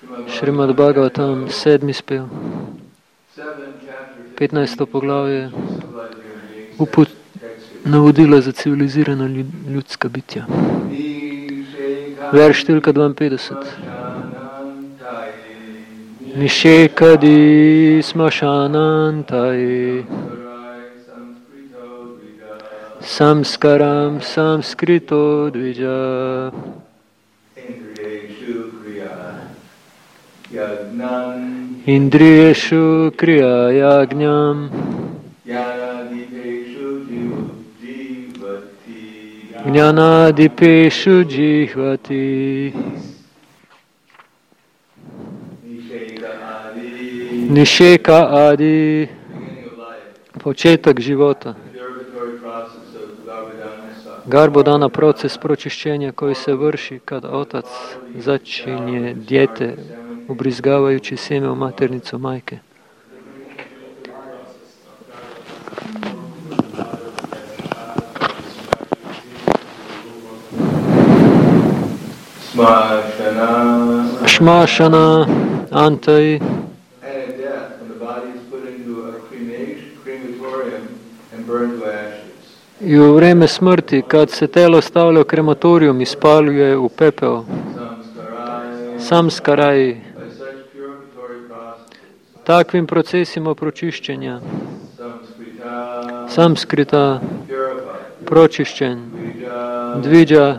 Šrimad Bhagavatam, 7. spev, 15. poglavje, navodila za civilizirana ljudska bitja. Verš številka 52. Nishekadi smashanantai samskaram samskrito dvija indriyeshu kriya yagnyam gnanadipeshu jihvati Nisheka adi, početak života. Garbhodana, proces pročišćenja koji se vrši kad otac začinje dijete ubrizgavajući sjeme u maternicu majke. Šmašana, antai, i u vrijeme smrti, kad se telo stavlja u krematorijum i spaljuje u pepeo. Samskaraj, takvim procesima pročišćenja. Samskrita, pročišćen. Dviđa,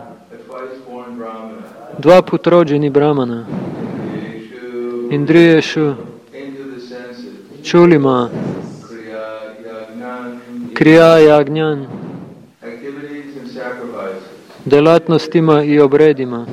dva put rođeni brahmana. Indriješu, čulima, kriya yagnyan, delatnostima i obredima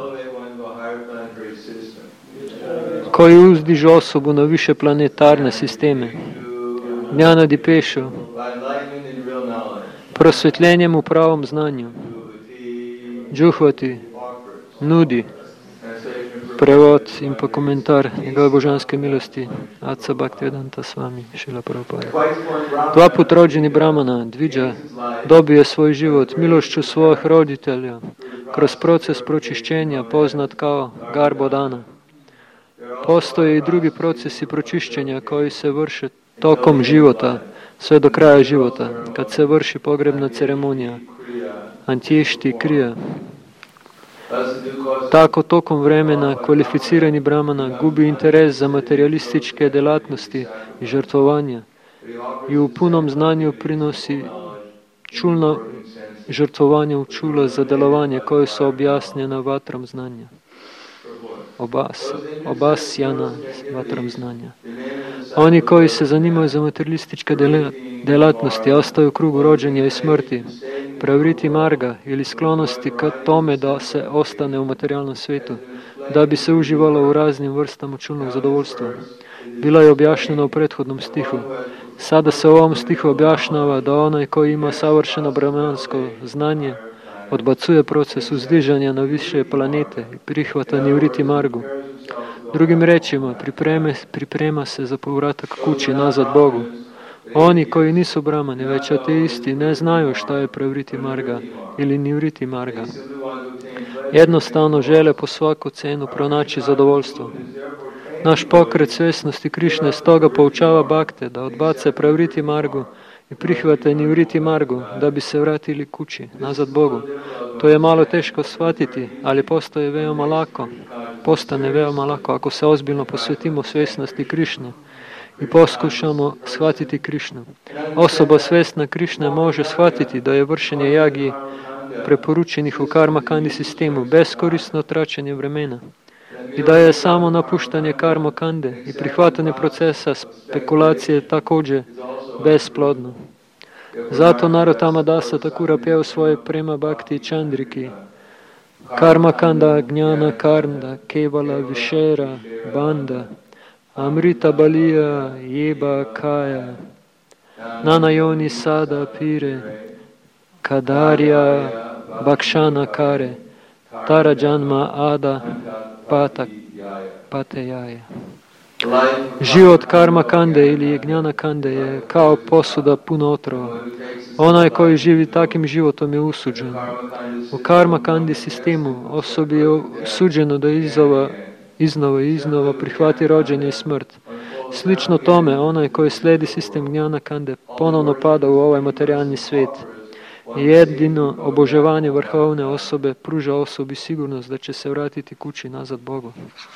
koji uzdižu osobu na više planetarne sisteme. Gnanadipeshu, prosvjetljenjem u pravom znanju. Džuhvati, nudi. Prevod in pa komentar njegove božanske milosti Atca Bhaktivedanta Swami Šrila Prabhupada. Dva put rođeni brahmana, Dviđa, dobije svoj život milošću svojih roditelja kroz proces pročišćenja poznat kao Garbhodana. Postoje i drugi procesi pročišćenja koji se vrše tokom života, sve do kraja života, kad se vrši pogrebna ceremonija, Antyeshti kriya. Tako tokom vremena kvalificirani brahmana gubi interes za materialističke delatnosti i žrtvovanja i u punom znanju prinosi čulno žrtvovanje u čula za delovanje koje su objasnjena vatrom znanja. Obasjana vatrom znanja. Oni koji se zanimaju za materialističke delatnosti ostaju u krugu rođenja i smrti, pravriti marga ili sklonosti ka tome da se ostane u materijalnom svijetu, da bi se uživalo u raznim vrstama čulnog zadovoljstva. Bilo je objašnjeno u prethodnom stihu. Sada se u ovom stihu objašnjava da onaj koji ima savršeno brahmansko znanje odbacuje proces uzdižanja na više planete i prihvata nivriti margu. Drugim rečima, priprema se za povratak kući nazad Bogu. Oni koji nisu brahmani, već ateisti, ne znaju šta je pravriti marga ili nivriti marga. Jednostavno žele po svaku cenu pronaći zadovoljstvo. Naš pokret svjesnosti Krišne stoga poučava bakte da odbace pravriti margu i prihvate nivriti margu da bi se vratili kući, nazad Bogu. To je malo teško shvatiti, ali postane veoma lako ako se ozbiljno posvetimo svjesnosti Krišne i poskušamo shvatiti Krišnu. Osoba svjesna Krišne može shvatiti da je vršenje jagi preporučenih u karma kandi sistemu beskorisno traćenje vremena i da je samo napuštanje karma kande i prihvatanje procesa spekulacije također besplodno. Zato Narottama Dasa Thakura pjeva svoje prema Bhakti Chandriki. Karma kanda, gnjana karnda, kevala višera, banda, amrita balija, jeba kaya, nanayoni sada pire, kadarya, bakshana kare, tara janma ada, patejaja. Život karma kande ili gnjana kande je kao posuda puno otrova. Onaj koji živi takim životom je usuđen. U karma kandi sistemu osobi je suđeno da izova iznova i iznova prihvati rođenje i smrt. Slično tome, onaj koji slijedi sistem gnjana kande ponovno pada u ovaj materijalni svijet. Jedino obožavanje vrhovne osobe pruža osobi sigurnost da će se vratiti kući nazad Bogu.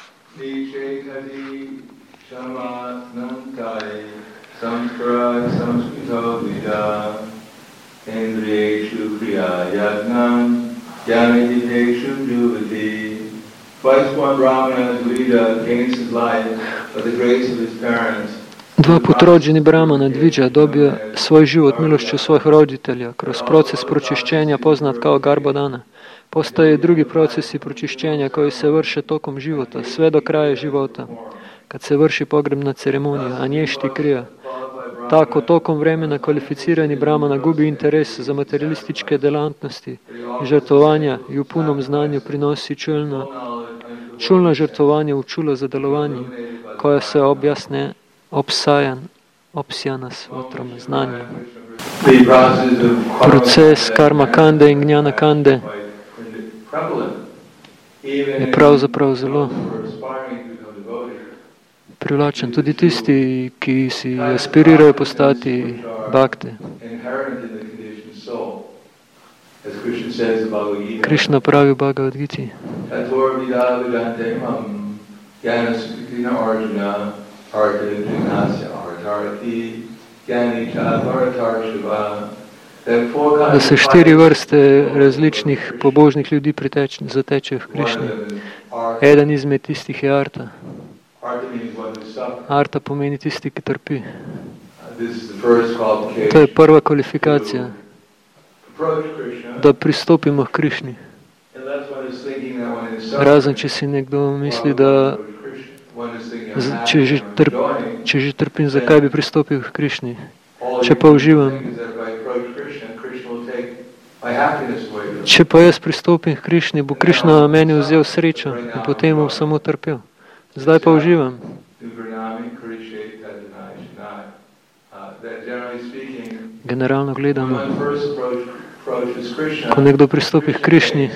Dva put rođeni Brahmana Dviđa dobio svoj život milošću svojih roditelja kroz proces pročišćenja poznat kao Garbhodana. Postoje drugi procesi pročišćenja koji se vrše tokom života, sve do kraja života, kad se vrši pogrebna ceremonija, a nješti krija. Tako, tokom vremena kvalificirani Brahmana gubi interes za materialističke delatnosti i žrtvovanja i u punom znanju prinosi čulna žrtvovanja u čulo za delovanje, koja se opsjana s vatrom znanja. Proces karma kande in gnjana kande je pravzaprav zelo privlačen. Tudi tisti, ki si aspirirajo postati bhakte. Krishna pravi v Bhagavad Giti. Da se 4 vrste različnih pobožnih ljudi zatečejo v Krišni. Eden izmed tistih je Arta. Arta pomeni tisti, ki trpi. To je prva kvalifikacija, da pristopimo k Krišni. Razen, če si nekdo misli, da če že trpim, zakaj bi pristopil k Krišni? Če pa uživam. Če pa jaz pristopim k Krišni, bo Krišna meni vzel srečo in potem bom samo trpel. Zdaj pa uživam. Generalno gledano, ko nekdo pristopi k Krišni,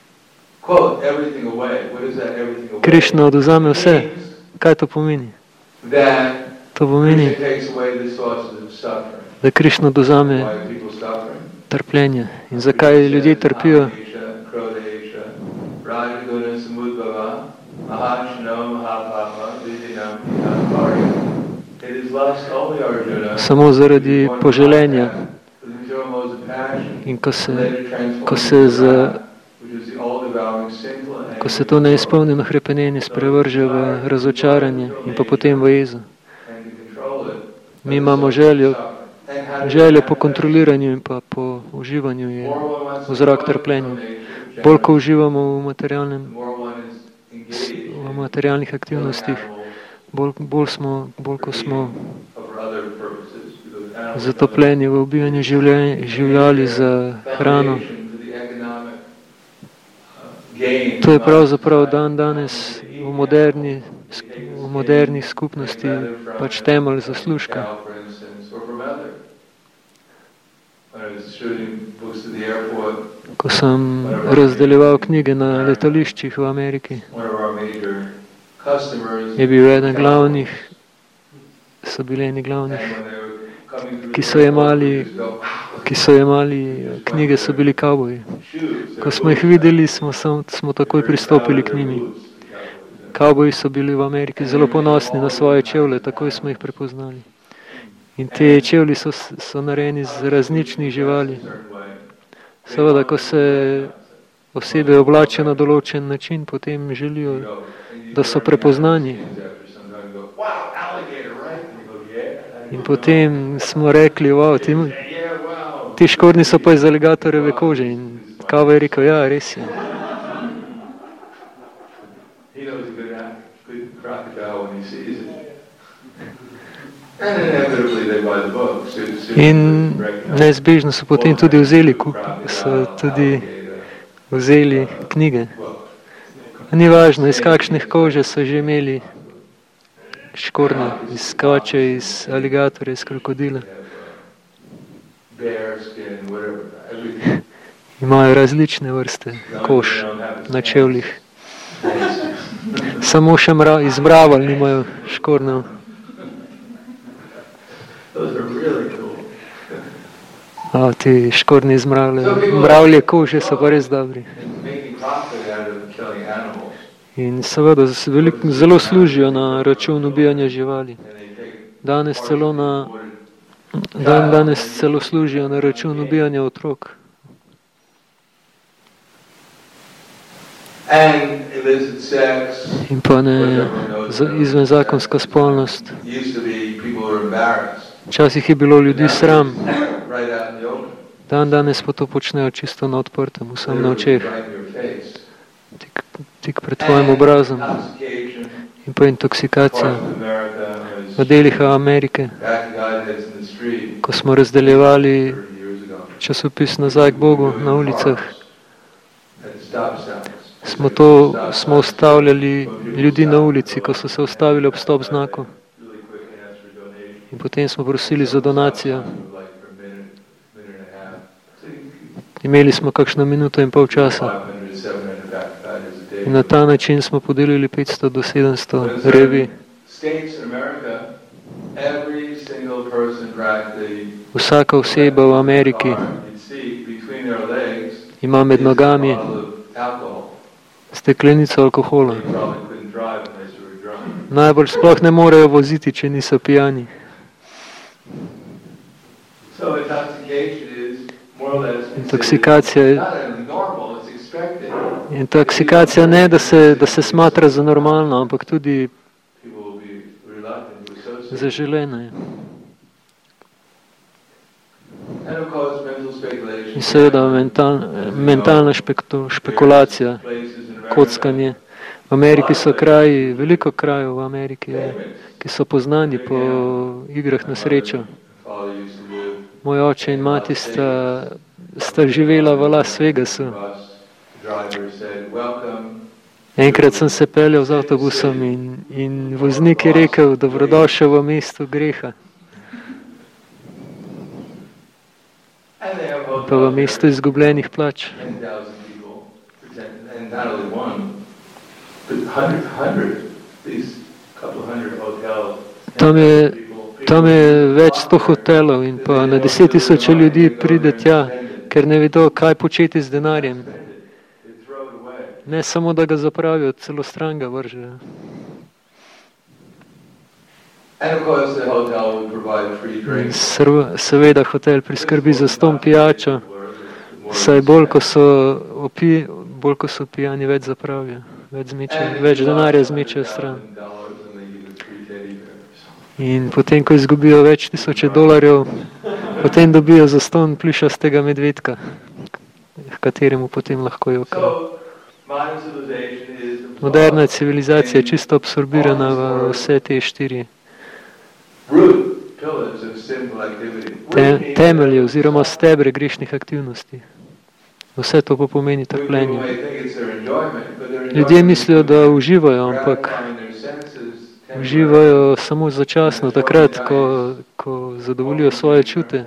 Krišna odvzame vse. Kaj to pomeni? To pomeni, da Krišna odvzame trpljenje. In zakaj ljudje trpijo? Samo zaradi poželenja. In ko se to neizpolnjeno hrepenenje sprevrže v razočaranje in pa potem v jezo. Mi imamo željo po kontroliranju in pa po uživanju je vzrok trpljenja. Bolj ko uživamo v materialnih aktivnostih, bolj ko smo zatopljeni v ubijanje življali za hrano. To je pravzaprav danes v moderni skupnosti pač temelj zaslužka. Ko sem razdeljeval knjige na letališčih v Ameriki, je bil eden glavnih, ki so jemali knjige, so bili kavboji. Ko smo jih videli, smo takoj pristopili k njimi. Kavboji so bili v Ameriki zelo ponosni na svoje čevlje, takoj smo jih prepoznali. In te čevlji so narejeni z različnih živali. Seveda, ko se osebe oblačijo na določen način, potem želijo, da so prepoznani. In potem smo rekli, ti škornji so pa iz aligatorjeve kože. In kava je rekel, ja, res je. In neizbežno so potem tudi vzeli knjige. Ni važno, iz kakšnih kože so že imeli škornje, iz kače, iz aligatorja, iz krokodila. Imajo različne vrste kož na čevljih. Samo še izmravelj nimajo škornjev. Ti škornji mravlje kože so pa res dobri. In seveda zelo služijo na račun ubijanja živali. Danes celo služijo na račun ubijanja otrok. In pa izvenzakonska spolnost. Včasih je bilo ljudi sram. Danes pa to počnejo čisto na odprtem, vsem na očeh. Tik pred tvojim obrazom. In pa intoksikacija. V delih Amerike, ko smo razdeljevali časopis Nazaj k Bogu na ulicah, smo ustavljali ljudi na ulici, ko so se ustavili ob stop znaku. In potem smo prosili za donacijo. Imeli smo kakšno minuto in pol časa. In na ta način smo podelili 500 do 700 revij. Vsaka oseba v Ameriki ima med nogami steklenico alkohola. Najbolj sploh ne morejo voziti, če niso pijani. Intoksikacija ne, da se smatra za normalno, ampak tudi zaželena je. In seveda mentalna špekulacija, kockanje. V Ameriki so kraji, veliko krajev v Ameriki, ki so poznani po igrah na srečo. Moj oče in mati sta živela v Las Vegasu. Enkrat sem se peljal z avtobusom in voznik je rekel, dobrodošel v mestu greha. Pa v mestu izgubljenih plač. Tam je več 100 hotelov in pa na 10,000 ljudi pride tja, ker ne vedo, kaj početi z denarjem. Ne samo, da ga zapravijo, celo stran ga vržejo. Seveda hotel priskrbi za ston pijačo, saj bolj ko so pijani, več zapravijo, več denarja zmečejo stran. In potem, ko izgubijo več $1000, potem dobijo za ston plišastega medvedka, kateremu potem lahko jokajo. Moderna civilizacija je čisto absorbirana v vse te 4 temelje oziroma stebre grešnih aktivnosti. Vse to pa pomeni trpljenje. Ljudje mislijo, da uživajo, ampak uživajo samo začasno, takrat, ko zadovoljijo svoje čute.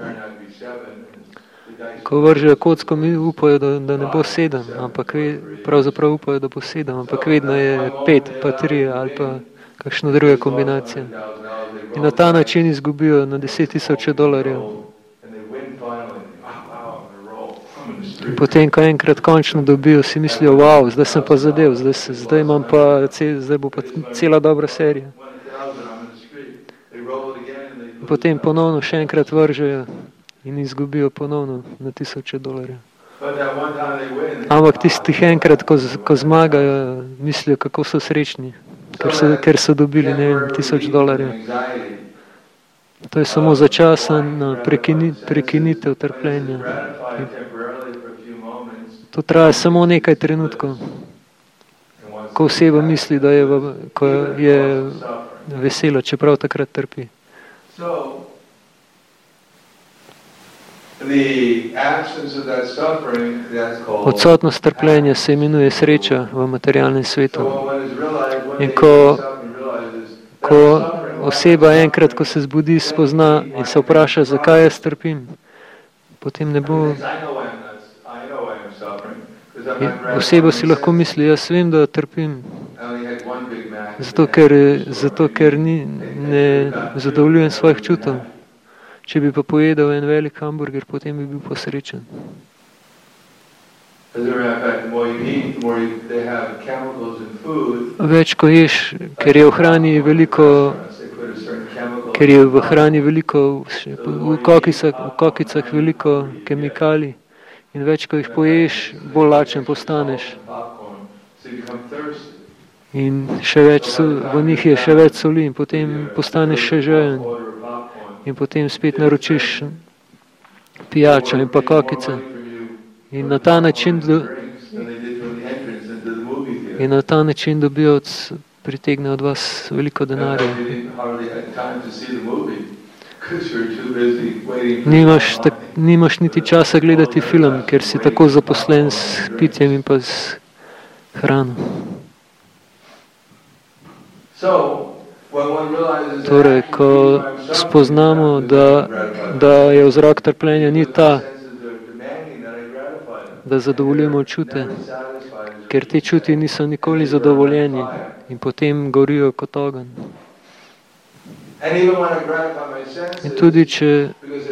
Ko vržejo kocko, mi upajo, da ne bo 7, ampak pravzaprav upajo, da bo 7, ampak vedno je 5, pa 3 ali pa kakšna druga kombinacija. In na ta način izgubijo na $10,000. In potem, ko enkrat končno dobijo, si mislijo, wow, zdaj sem pa zadev, zdaj bo pa cela dobra serija. In potem ponovno še enkrat vržejo in izgubijo ponovno na $1000. Ampak tistih enkrat, ko zmagajo, mislijo, kako so srečni, ker so dobili, ne vem, $1000. To je samo začasna prekinitev trpljenja. To traja samo nekaj trenutkov, ko oseba misli, da je vesela, čeprav takrat trpi. Odsotnost trpljenja se imenuje sreča v materialnem svetu. In ko oseba enkrat, ko se zbudi, spozna in se vpraša, zakaj jaz trpim, potem ne bo... Oseba si lahko misli, jaz vem, da trpim. Zato, ker ne zadovoljujem svojih čutov. Če bi pa pojedal en velik hamburger, potem bi bil pa srečen. Več ko ješ, ker je v hrani veliko, v kokicah veliko kemikalij in več ko jih poješ, bolj lačen postaneš. In v njih je še več soli in potem postaneš še žejen. In potem spet naročiš pijačo in pa kokice. In na ta način pritegne od vas veliko denarja. Nimaš niti časa gledati film, ker si tako zaposlen s pitjem in pa s hrano. Torej, ko spoznamo, da je vzrok trpljenja ni ta, da zadovoljimo čute, ker ti čuti niso nikoli zadovoljeni in potem gorijo kot ogenj. In tudi, če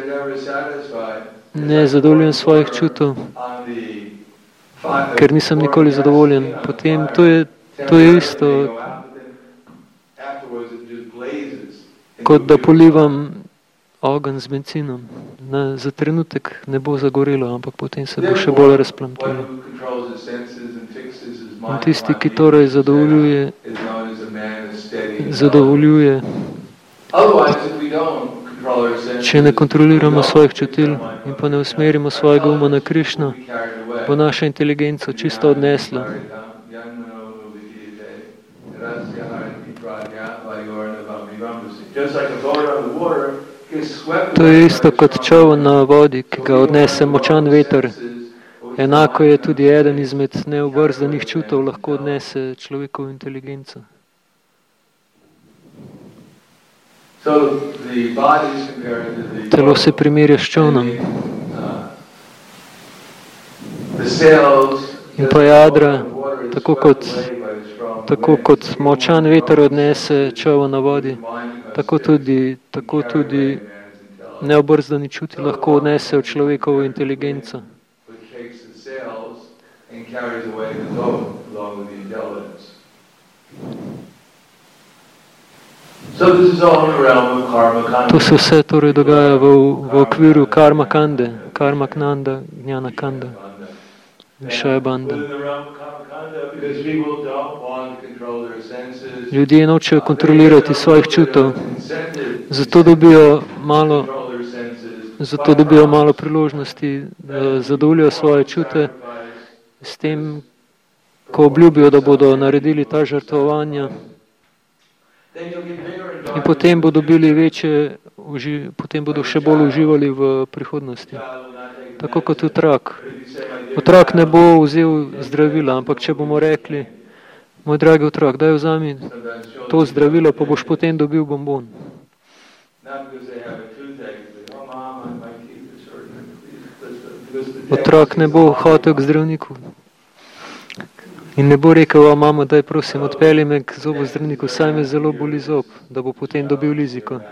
ne zadovoljujem svojih čutov, ker nisem nikoli zadovoljen, potem to je isto, kot da polivam ogenj z bencinom. Za trenutek ne bo zagorelo, ampak potem se bo še bolj razplamtilo. In tisti, ki torej zadovoljuje, če ne kontroliramo svojih čutil in pa ne usmerimo svojega uma na Krišno, bo naša inteligenca čisto odnesla. To je isto kot čoln na vodi, ki ga odnese močan veter. Enako je tudi eden izmed neobrzdanih čutov lahko odnese človekovo inteligenco. Telo se primerja s čolnom. In pa jadra, tako kot močan veter odnese čoln na vodi, tako tudi neobrzdani čuti lahko odnesejo človekovo inteligenco. To se vse torej dogaja v okviru karma kande, karma knanda, gnjana kanda, višaja banda. Ljudje nočejo kontrolirati svojih čutov, zato dobijo malo priložnosti, da zadovoljijo svoje čute, s tem, ko obljubijo, da bodo naredili ta žrtvovanja, in potem bodo še bolj uživali v prihodnosti. Tako kot otrok. Otrok ne bo vzel zdravila, ampak če bomo rekli, moj dragi otrok, daj vzami to zdravilo, pa boš potem dobil bombon. Otrok ne bo hotel k zdravniku in ne bo rekel, mama, daj prosim, odpelji me k zobozdravniku, saj me zelo boli zob, da bo potem dobil liziko.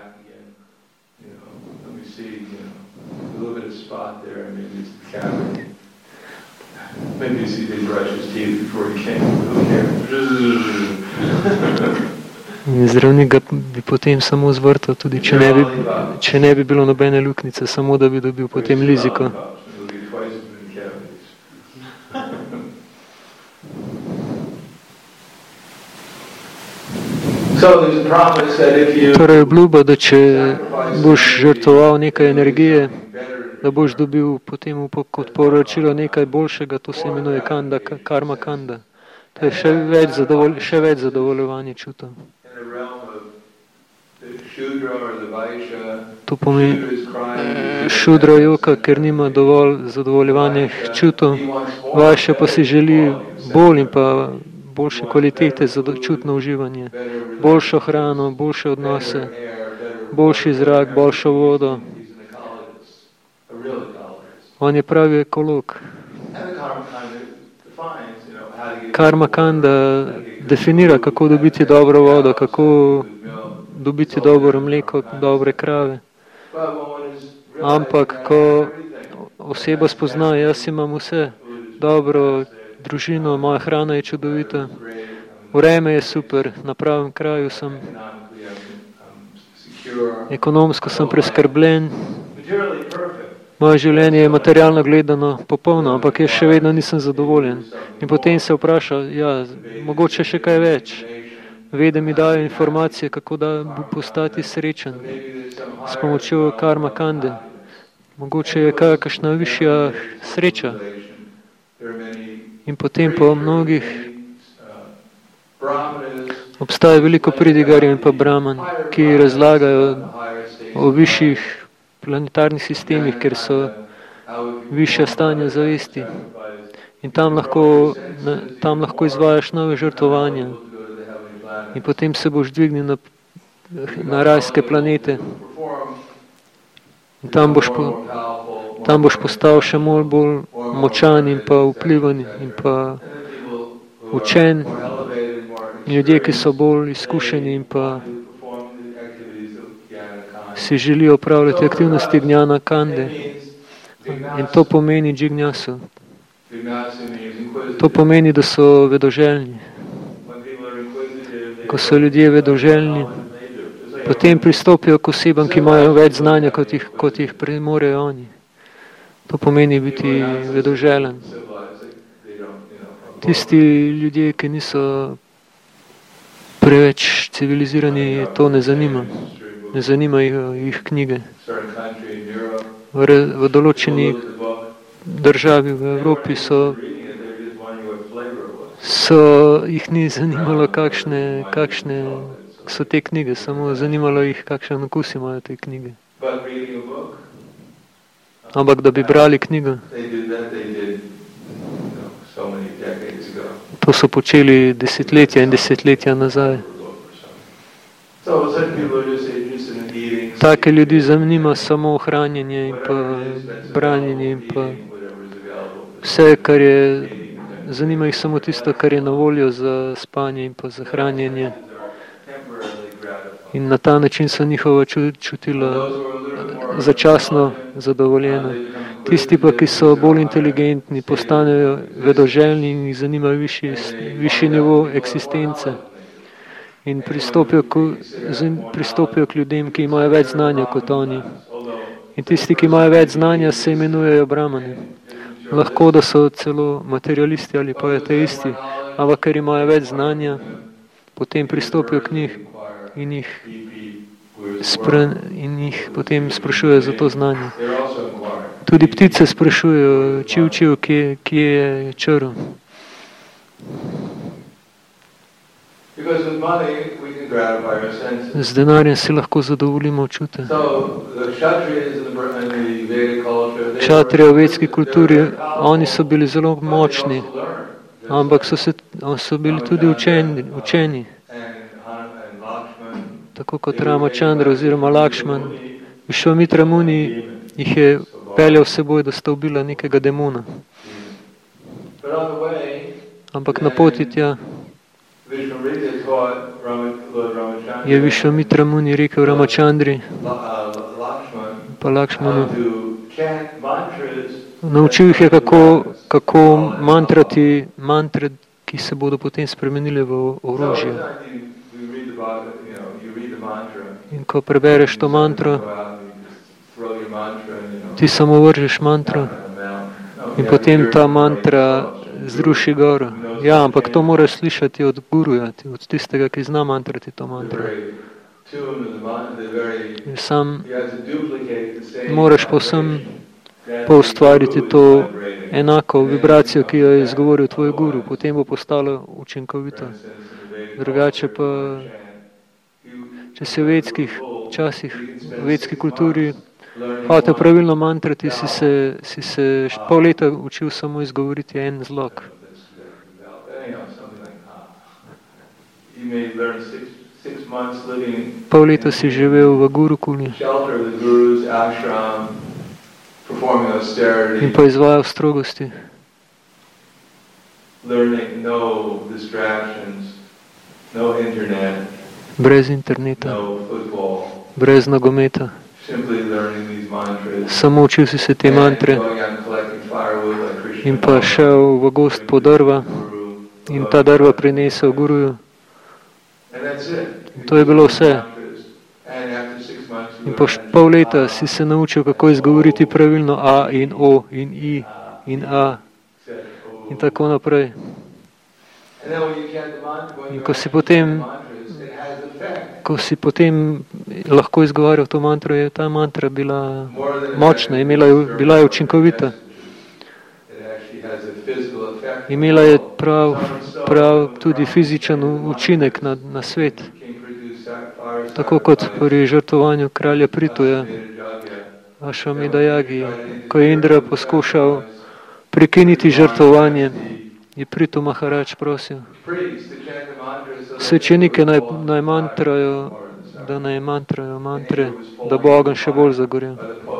Zdravnik ga bi potem samo zvrtal, tudi če ne bi bilo nobene luknjice, samo da bi dobil potem liziko. Torej obljuba, da če boš žrtvoval nekaj energije, da boš dobil potem kot poročilo nekaj boljšega, to se imenuje kanda, karma kanda. To je še več zadovoljevanja čutov. To pomeni šudra joka, ker nima dovolj zadovoljevanja čutov, vajša pa si želi bolj in pa boljše kvalitete za čutno uživanje, boljšo hrano, boljše odnose, boljši zrak, boljšo vodo. On je pravi ekolog. Karma kanda definira, kako dobiti dobro vodo, kako dobiti dobro mleko, dobre krave. Ampak, ko oseba spozna, jaz imam vse, dobro družino, moja hrana je čudovita, vreme je super, na pravem kraju sem, ekonomsko sem preskrbljen, moje življenje je materialno gledano popolno, ampak jaz še vedno nisem zadovoljen. In potem se vpraša, ja, mogoče še kaj več. Vede mi dajo informacije, kako da postati srečen s pomočjo karma kande. Mogoče je kakšna višja sreča. In potem po mnogih obstaja veliko pridigarjev in pa brahman, ki razlagajo o višjih planetarnih sistemih, ker so višja stanja zavesti. In tam lahko izvajaš nove žrtvovanja. In potem se boš dvignil na rajske planete. In tam boš postal še bolj močan in pa vplivan in pa učen. In ljudje, ki so bolj izkušeni in pa si želijo upravljati aktivnosti gnjana kande. In to pomeni džignjasu. To pomeni, da so vedoželjni. Ko so ljudje vedoželjni, potem pristopijo k osebam, ki imajo več znanja, kot jih premorejo oni. To pomeni biti vedoželjen. Tisti ljudje, ki niso preveč civilizirani, to ne zanima. Ne zanimajo jih knjige. V določeni državi v Evropi jih ni zanimalo, kakšne so te knjige, samo zanimalo jih, kakšen okus imajo te knjige. Ampak da bi brali knjigo, to so počeli desetletja in desetletja nazaj. Take ljudi zanima samo ohranjanje in pa branjenje in pa vse, kar je, zanima jih samo tisto, kar je na voljo za spanje in pa za hranjenje. In na ta način so njihova čutila začasno zadovoljena. Tisti pa, ki so bolj inteligentni, postanejo vedoželjni in jih zanima višji nivo eksistence. In pristopijo k ljudem, ki imajo več znanja kot oni. In tisti, ki imajo več znanja, se imenujejo brahmani. Lahko, da so celo materialisti ali pa ateisti, ampak ker imajo več znanja, potem pristopijo k njih in jih potem sprašujejo za to znanje. Tudi ptice sprašujejo, čiv, kje je črv. Z denarjem si lahko zadovoljimo čute. Kšatrije v vedski kulturi, oni so bili zelo močni, ampak so bili tudi učeni. Tako kot Ramachandra oziroma Lakšman. Višvamitra Muni jih je peljal s seboj, da sta ubila nekega demona. Ampak na poti tja je Višvamitra Muni rekel Ramachandri pa Lakšmanu. Naučil jih je, kako mantre, ki se bodo potem spremenili v orožje. In ko prebereš to mantro, ti samo vržeš mantro in potem ta mantra zruši goro. Ja, ampak to moraš slišati od guruja, od tistega, ki zna mantrati to mantro. In sam moraš povsem poustvariti to enako vibracijo, ki jo je izgovoril tvoj guru, potem bo postalo učinkovito. Drugače pa, če se v vedskih časih, v vedski kulturi hotel pravilno mantrati, si se pol leta učil samo izgovoriti en zlog. Pol leta si živel v Gurukuli in pa izvajal strogosti. brez interneta, brez nogometa. Samo učil si se te mantre in pa šel v gozd po drva in ta drva prinesel guruju. To je bilo vse. In po pol leta si se naučil, kako izgovoriti pravilno A in O in I in A in tako naprej. In ko si potem lahko izgovarjal to mantro, je ta mantra bila močna, bila je učinkovita. Imela je prav tudi fizičen učinek na svet. Tako kot pri žrtvovanju kralja Prituja, Ašvameda Jagi, ko je Indra poskušal prekiniti žrtvovanje, je Pritu Maharač prosil svečenike naj mantrajo, da naj mantrajo mantre, da bo ogenj še bolj zagorel.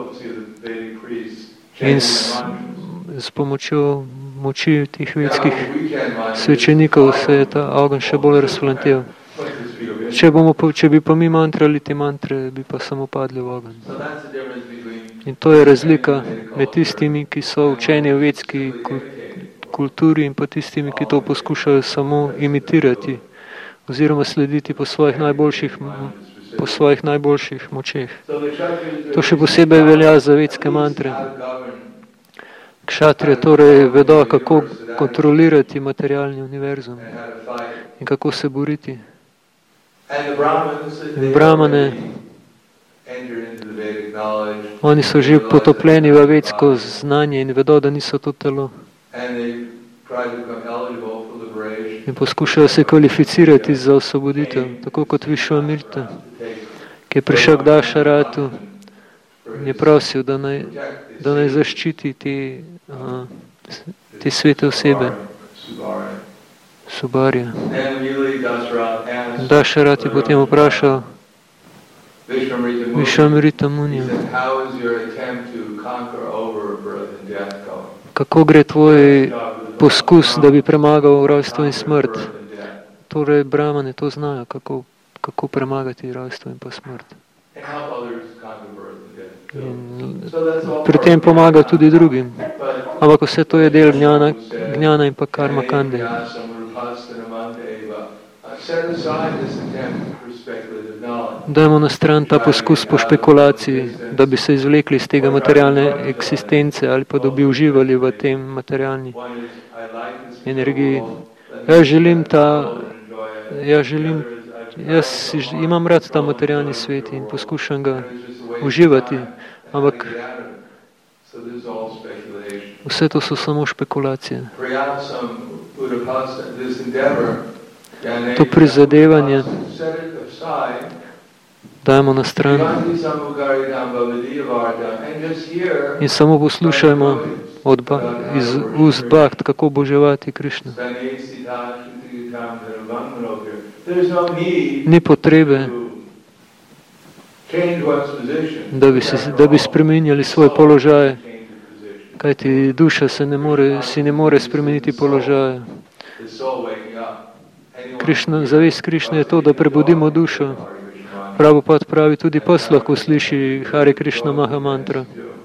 In s pomočjo moči tih vedskih svečenikov se je ta ogenj še bolj razplamtel. Če bi pa mi mantrali te mantre, bi pa samo padli v ogenj. In to je razlika med tistimi, ki so učeni v vedski kulturi in pa tistimi, ki to poskušajo samo imitirati oziroma slediti po svojih najboljših močeh. To še posebej velja za vedske mantre. Kšatrije torej vedo, kako kontrolirati materialni univerzum in kako se boriti. In Brahmane, oni so že potopljeni v vedsko znanje in vedo, da niso to telo. In poskušajo se kvalificirati za osvoboditev, tako kot Višvamirta, ki je prišel k Dašaratu in je prosil, da naj zaščiti te svete osebe, Subarja. Dašarat je potem vprašal Višvamirta Munija, kako gre tvoj poskus, da bi premagal rojstvo in smrt. Torej, Brahmane to znajo, kako premagati rojstvo in pa smrt. In pri tem pomaga tudi drugim. Ampak vse to je del gnjana in pa karma kande. Dajmo na stran ta poskus po špekulaciji, da bi se izvlekli iz tega materialne eksistence ali pa da bi uživali v tem materialni energiji. Jaz imam rad ta materialni svet in poskušam ga uživati, ampak vse to so samo špekulacije. To prizadevanje dajmo na stran in samo poslušajmo iz ust Bhakt, kako oboževati Krišna. Ni potrebe, da bi spremenjali svoj položaj, kajti duša si ne more spremeniti položaja. Zavest Krišne je to, da prebudimo dušo. Prabhupada pravi, tudi pes lahko sliši Hare Krišna Maha mantra.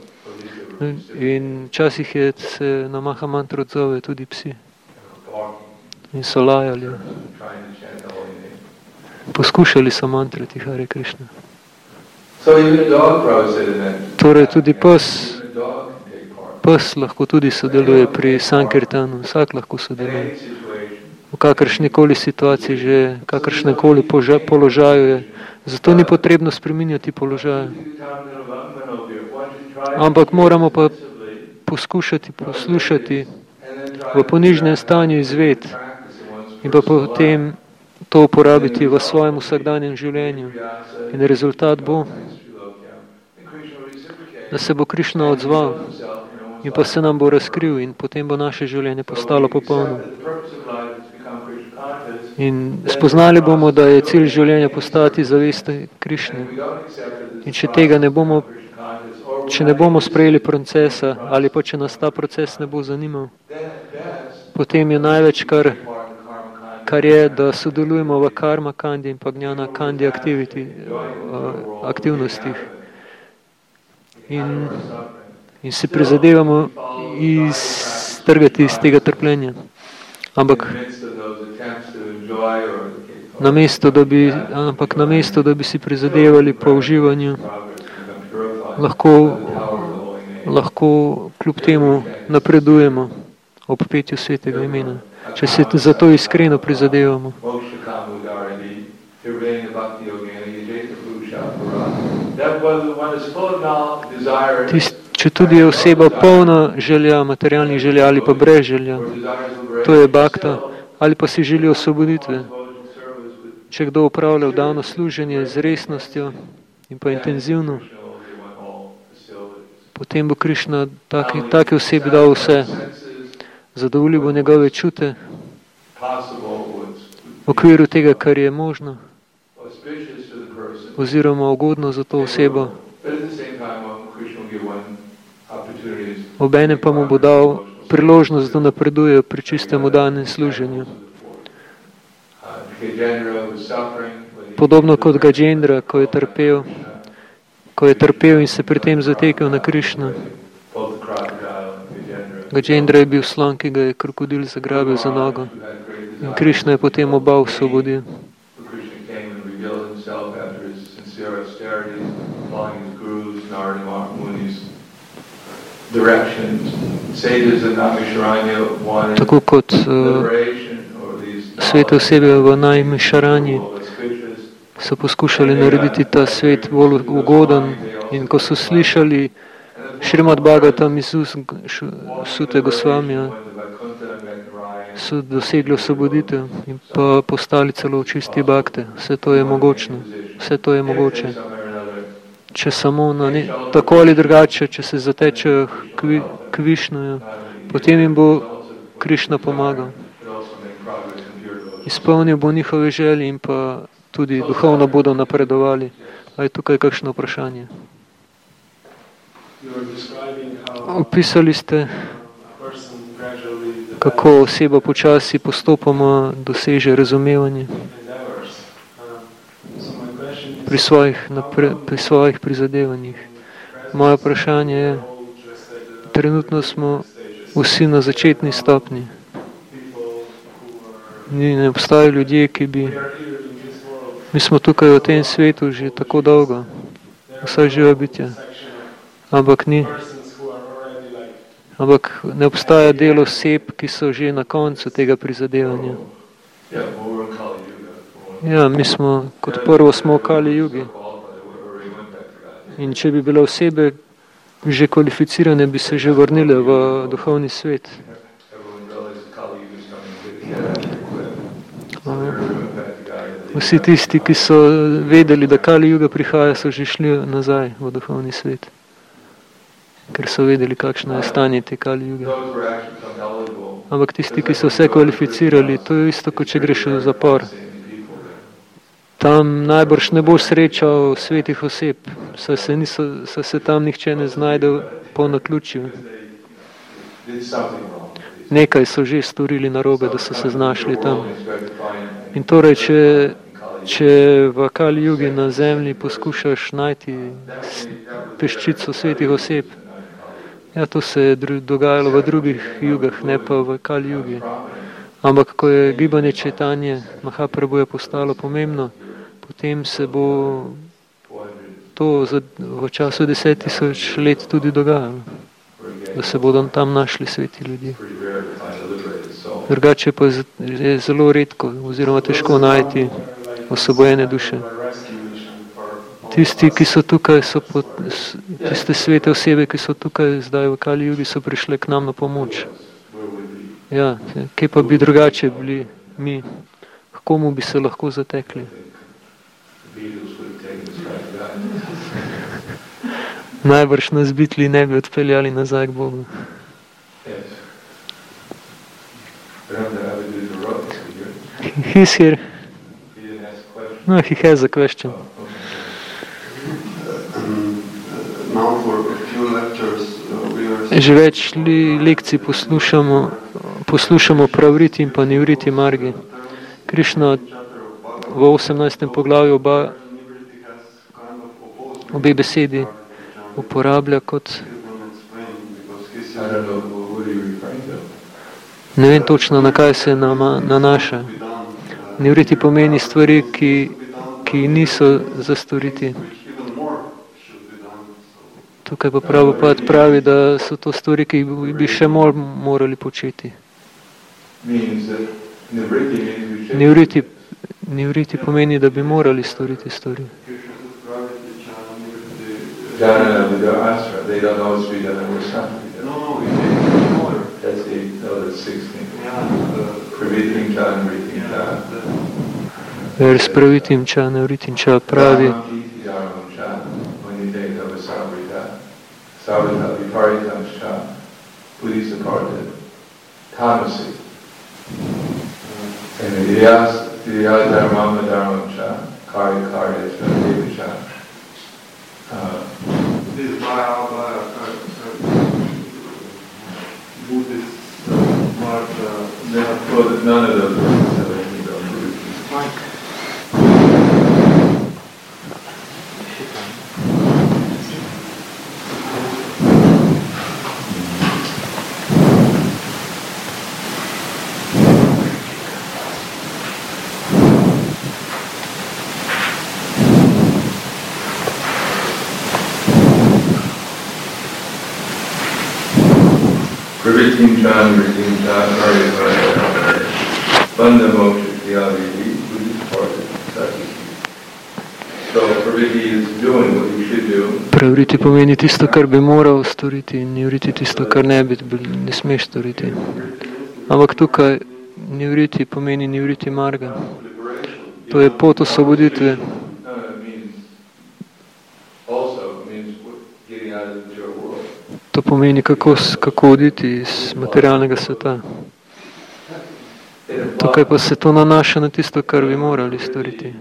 In včasih se na Maha mantro odzove tudi psi. In so lajali. Poskušali so mantrati Hare Krišna. Torej tudi pes lahko tudi sodeluje pri Sankirtanu. Vsak lahko sodeluje. V kakršnikoli situaciji že, kakršnekoli položaju je. Zato ni potrebno spreminjati položaja. Ampak moramo pa poskušati poslušati v ponižnem stanju izved in pa potem to uporabiti v svojem vsakdanjem življenju. In rezultat bo, da se bo Krišna odzval in pa se nam bo razkril in potem bo naše življenje postalo popolno. In spoznali bomo, da je cilj življenja postati zavestni Krišne. In če ne bomo sprejeli procesa ali pa če nas ta proces ne bo zanimal, potem je največ, kar kar je, da sodelujemo v karma kandi in pa gnjana kandi aktivnostih. In se prizadevamo iztrgati iz tega trpljenja. Ampak namesto, da bi si prizadevali po uživanju, lahko kljub temu napredujemo ob petju svetega imena, če se za to iskreno prizadevamo. Če tudi je oseba polna želja, materialnih želja ali pa brez želja, to je bhakta, ali pa si želi osvoboditve. Če kdo upravlja vdano služenje z resnostjo in pa intenzivno, potem bo Krišna take osebi dal vse. Zadovoljil bo njegove čute v okviru tega, kar je možno oziroma ugodno za to osebo. Obenem pa mu bo dal priložnost, da napreduje pri čistem vdanem služenju. Podobno kot Gajendra, ko je trpel in se pri tem zatekel na Krišno. Gajendra je bil slon, ki ga je krokodil zagrabil za nogo. In Krišna je potem oba osvobodil. Tako kot svete osebe v Naimisharani so poskušali narediti ta svet bolj ugoden, in ko so slišali Šrimad Bhagavatam iz Sute Gosvamija, so dosegli osvoboditev in pa postali celo čisti bhakte. Vse to je mogoče. Če samo tako ali drugače, če se zatečejo k Višnuju, potem jim bo Krišna pomagal. Izpolnil bo njihove želje in pa tudi duhovno bodo napredovali. A je tukaj kakšno vprašanje? Opisali ste, kako oseba počasi postopoma doseže razumevanje pri svojih prizadevanjih. Moje vprašanje je, trenutno smo vsi na začetni stopnji. Ne obstajajo ljudje, ki bi... Mi smo tukaj v tem svetu že tako dolgo, vsa živa bitja. Ampak ne obstaja del oseb, ki so že na koncu tega prizadevanja. Ja, mi smo, kot prvo smo v Kali Jugi. In če bi bile osebe že kvalificirane, bi se že vrnile v duhovni svet. Vsi tisti, ki so vedeli, da Kali Juga prihaja, so že šli nazaj v duhovni svet. Ker so vedeli, kakšno je stanje te Kali Juge. Ampak tisti, ki so vse kvalificirali, to je isto, kot če greš v zapor. Tam najbrž ne boš srečal svetih oseb, saj se tam nihče ne znajde po naključju. Nekaj so že storili narobe, da so se znašli tam. In torej, če v Kali Jugi na zemlji poskušaš najti peščico svetih oseb, ja, to se je dogajalo v drugih jugah, ne pa v Kali Jugi. Ampak, ko je gibanje Čaitanje Mahaprabhuja postalo pomembno, potem se bo to v času 10,000 let tudi dogajalo, da se bodo tam našli sveti ljudje. Drugače pa je zelo redko oziroma težko najti osvobojene duše. Tisti, ki so tukaj, tiste svete osebe, ki so tukaj zdaj v Kali Jugi, so prišle k nam na pomoč. Ja, kje pa bi drugače bili mi? K komu bi se lahko zatekli? Najbrž nas bitli ne bi odpeljali nazaj k Bogu. He's here. No, he has a question. Že več lekcij poslušamo pravriti in pa nivriti margi. Krišna v 18. poglavju obe besedi uporablja kot, ne vem točno, na kaj se nanaša. Nivriti pomeni stvari, ki niso za storiti. Tukaj pa Prabhupada pravi, da so to stvari, ki bi še morali početi. Nivriti pomeni, da bi morali storiti stvari. Vers pravitim ča, navritim ča pravi, none of those words have anything to do with Pravritim Chan, Vritim Chan, Banda Moksha Kyaviti, So Pravriti is doing what he should do. Pravriti pomeni tisto, kar bi moral storiti, in nivriti tisto, kar ne smeš storiti. Ampak tukaj nivriti pomeni nivriti marga. To je pot osvoboditve. To pomeni, kako oditi iz materialnega sveta. Tukaj pa se to nanaša na tisto, kar bi morali storiti.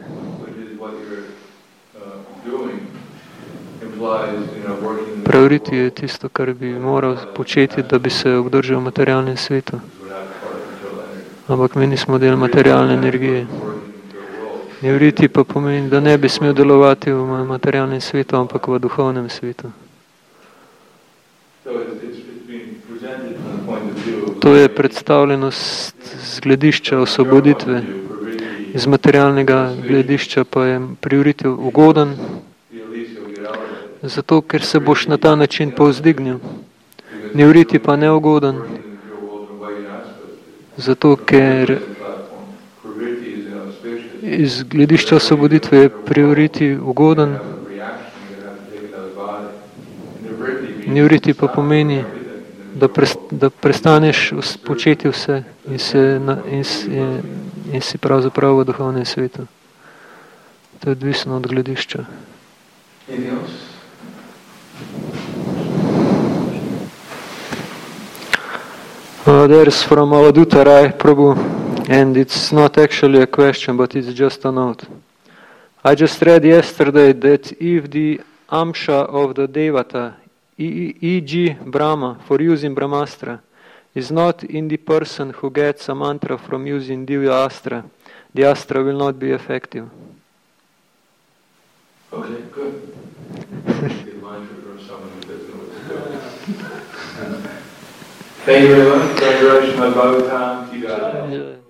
Pravriti je tisto, kar bi moral početi, da bi se obdržal v materialnem svetu. Ampak mi nismo del materialne energije. Nivriti pa pomeni, da ne bi smel delovati v materialnem svetu, ampak v duhovnem svetu. To je predstavljeno z gledišča osvoboditve. Iz materialnega gledišča pa je prioriti ugoden, zato ker se boš na ta način povzdignil. Nivriti pa neugoden, zato ker iz gledišča osvoboditve je prioriti ugoden. Nivriti pa pomeni, da prestaneš početi vse in si pravzaprav v duhovnem svetu. To je odvisno od gledišča. There's from Avaduta Rai Prabhu, and it's not actually a question, but it's just a note. I just read yesterday that if the Amsha of the Devata, e.g. Brahma, for using Brahmastra, is not in the person who gets a mantra from using Divya Astra, the Astra will not be effective. Okay, good. Good mantra from someone who doesn't know what to do. Thank you very much. Congratulations on Bhagavatam.